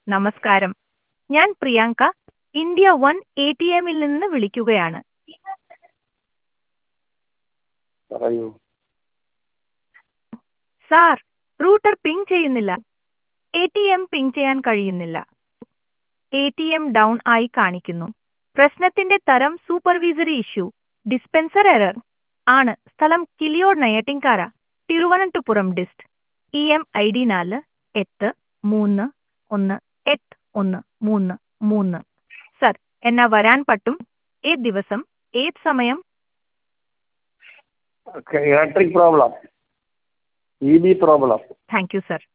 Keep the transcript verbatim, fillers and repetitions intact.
നമസ്കാരം. ഞാൻ Priyanka, India one A T എമ്മിൽ നിന്ന് വിളിക്കുകയാണ്. പറയൂ. സാർ, റൂട്ടർ പിങ് ചെയ്യുന്നില്ല. എ ടി എം പിങ് ചെയ്യാൻ കഴിയുന്നില്ല. എ ടി എം ഡൗൺ ആയി കാണിക്കുന്നു. പ്രശ്നത്തിന്റെ തരം സൂപ്പർവൈസറി ഇഷ്യൂ, ഡിസ്പെൻസർ എറർ ആണ്. സ്ഥലം Kiliyode Neyyattinkara, Thiruvananthapuram dist. E M I D നാല് എട്ട് മൂന്ന് ഒന്ന് എട്ട് ഒന്ന് മൂന്ന് മൂന്ന്. സർ, എന്നാ വരാൻ പറ്റും? ഏത് ദിവസം, ഏത് സമയം? Electric problem, E B problem. Thank you sir.